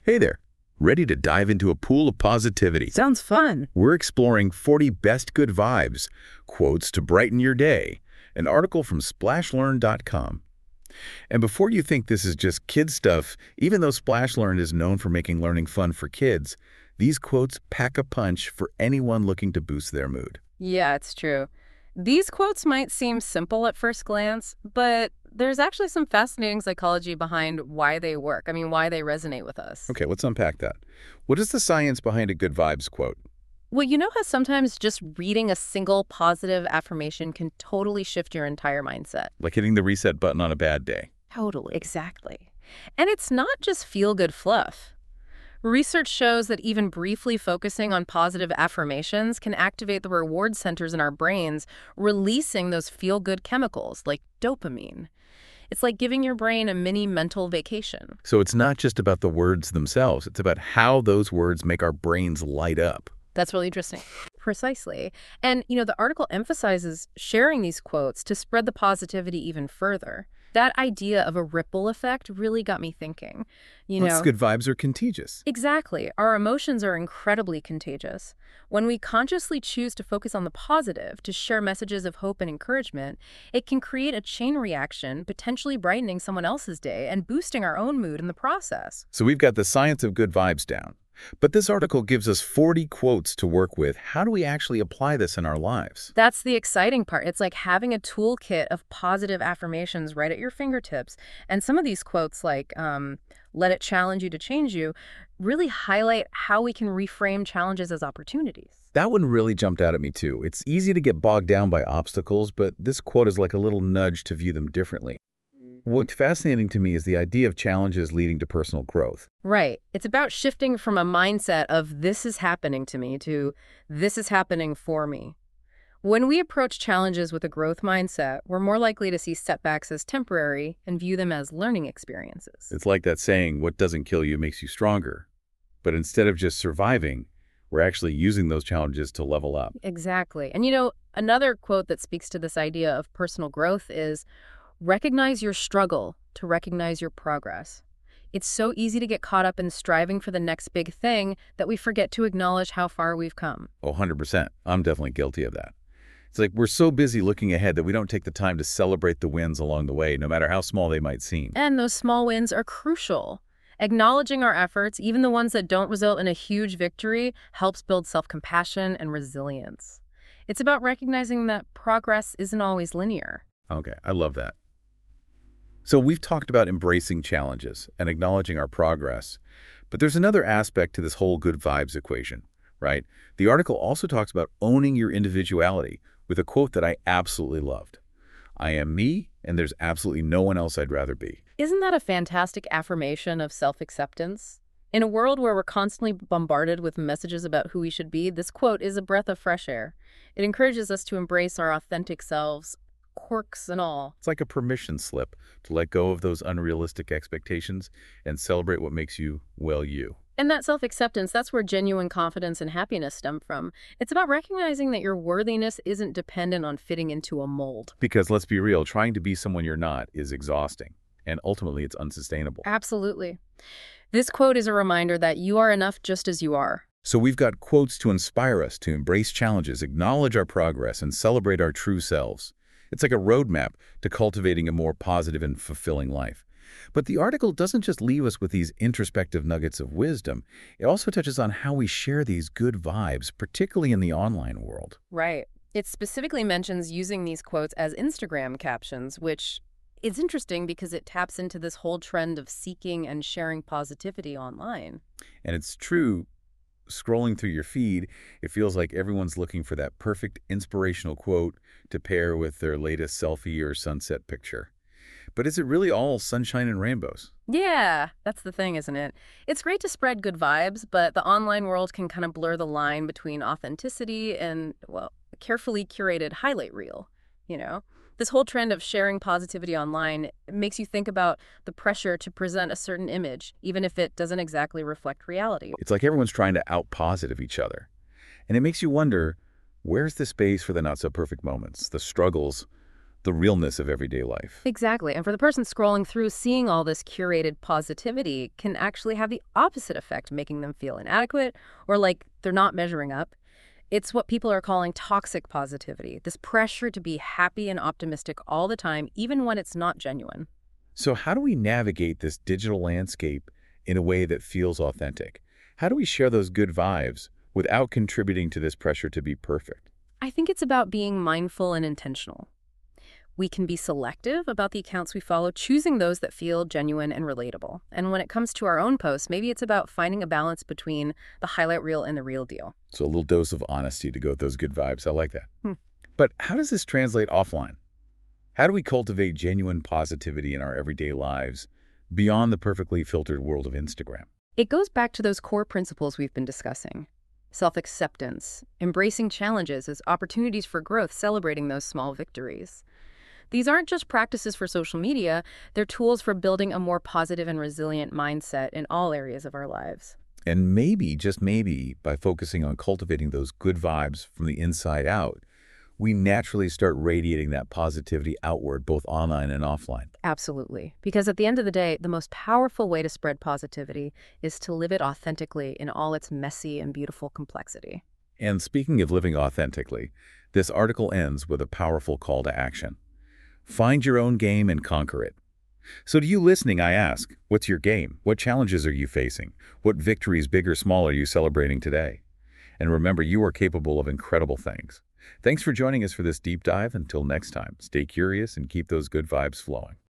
Hey there. Ready to dive into a pool of positivity? Sounds fun. We're exploring 40 best good vibes, quotes to brighten your day, an article from SplashLearn.com. And before you think this is just kid stuff, even though SplashLearn is known for making learning fun for kids, these quotes pack a punch for anyone looking to boost their mood. Yeah, it's true. These quotes might seem simple at first glance, but there's actually some fascinating psychology behind why they work. Why they resonate with us. Okay, let's unpack that. What is the science behind a good vibes quote? Well, you know how sometimes just reading a single positive affirmation can totally shift your entire mindset? Like hitting the reset button on a bad day. Totally. Exactly. And it's not just feel-good fluff. Research shows that even briefly focusing on positive affirmations can activate the reward centers in our brains, releasing those feel-good chemicals like dopamine. It's like giving your brain a mini mental vacation. So it's not just about the words themselves, it's about how those words make our brains light up. That's really interesting. Precisely. And, the article emphasizes sharing these quotes to spread the positivity even further. That idea of a ripple effect really got me thinking. Plus, good vibes are contagious. Exactly. Our emotions are incredibly contagious. When we consciously choose to focus on the positive, to share messages of hope and encouragement, it can create a chain reaction, potentially brightening someone else's day and boosting our own mood in the process. So we've got the science of good vibes down. But this article gives us 40 quotes to work with. How do we actually apply this in our lives? That's the exciting part. It's like having a toolkit of positive affirmations right at your fingertips. And some of these quotes, like, let it challenge you to change you, really highlight how we can reframe challenges as opportunities. That one really jumped out at me too. It's easy to get bogged down by obstacles, but this quote is like a little nudge to view them differently. What's fascinating to me is the idea of challenges leading to personal growth. Right. It's about shifting from a mindset of this is happening to me to this is happening for me. When we approach challenges with a growth mindset, we're more likely to see setbacks as temporary and view them as learning experiences. It's like that saying, what doesn't kill you makes you stronger. But instead of just surviving, we're actually using those challenges to level up. Exactly. And another quote that speaks to this idea of personal growth is, recognize your struggle to recognize your progress. It's so easy to get caught up in striving for the next big thing that we forget to acknowledge how far we've come. Oh, 100%. I'm definitely guilty of that. It's like we're so busy looking ahead that we don't take the time to celebrate the wins along the way, no matter how small they might seem. And those small wins are crucial. Acknowledging our efforts, even the ones that don't result in a huge victory, helps build self-compassion and resilience. It's about recognizing that progress isn't always linear. Okay, I love that. So we've talked about embracing challenges and acknowledging our progress, but there's another aspect to this whole good vibes equation, right? The article also talks about owning your individuality with a quote that I absolutely loved. I am me, and there's absolutely no one else I'd rather be. Isn't that a fantastic affirmation of self-acceptance? In a world where we're constantly bombarded with messages about who we should be, this quote is a breath of fresh air. It encourages us to embrace our authentic selves, quirks and all. It's like a permission slip to let go of those unrealistic expectations and celebrate what makes you, well, you. And that self-acceptance, that's where genuine confidence and happiness stem from. It's about recognizing that your worthiness isn't dependent on fitting into a mold. Because let's be real, trying to be someone you're not is exhausting, and ultimately it's unsustainable. Absolutely. This quote is a reminder that you are enough just as you are. So we've got quotes to inspire us to embrace challenges, acknowledge our progress, and celebrate our true selves. It's like a roadmap to cultivating a more positive and fulfilling life. But the article doesn't just leave us with these introspective nuggets of wisdom. It also touches on how we share these good vibes, particularly in the online world. Right. It specifically mentions using these quotes as Instagram captions, which is interesting because it taps into this whole trend of seeking and sharing positivity online. And it's true. Scrolling through your feed, it feels like everyone's looking for that perfect inspirational quote to pair with their latest selfie or sunset picture. But is it really all sunshine and rainbows? Yeah, that's the thing, isn't it? It's great to spread good vibes, but the online world can kind of blur the line between authenticity and, well, a carefully curated highlight reel, This whole trend of sharing positivity online makes you think about the pressure to present a certain image, even if it doesn't exactly reflect reality. It's like everyone's trying to out-positive each other. And it makes you wonder, where's the space for the not-so-perfect moments, the struggles, the realness of everyday life. Exactly. And for the person scrolling through, seeing all this curated positivity can actually have the opposite effect, making them feel inadequate or like they're not measuring up. It's what people are calling toxic positivity, this pressure to be happy and optimistic all the time, even when it's not genuine. So how do we navigate this digital landscape in a way that feels authentic? How do we share those good vibes without contributing to this pressure to be perfect? I think it's about being mindful and intentional. We can be selective about the accounts we follow, choosing those that feel genuine and relatable. And when it comes to our own posts, maybe it's about finding a balance between the highlight reel and the real deal. So a little dose of honesty to go with those good vibes. I like that. Hmm. But how does this translate offline? How do we cultivate genuine positivity in our everyday lives beyond the perfectly filtered world of Instagram? It goes back to those core principles we've been discussing. Self-acceptance, embracing challenges as opportunities for growth, celebrating those small victories. These aren't just practices for social media, they're tools for building a more positive and resilient mindset in all areas of our lives. And maybe, just maybe, by focusing on cultivating those good vibes from the inside out, we naturally start radiating that positivity outward, both online and offline. Absolutely. Because at the end of the day, the most powerful way to spread positivity is to live it authentically in all its messy and beautiful complexity. And speaking of living authentically, this article ends with a powerful call to action. Find your own game and conquer it. So to you listening, I ask, what's your game? What challenges are you facing? What victories, big or small, are you celebrating today? And remember, you are capable of incredible things. Thanks for joining us for this deep dive. Until next time, stay curious and keep those good vibes flowing.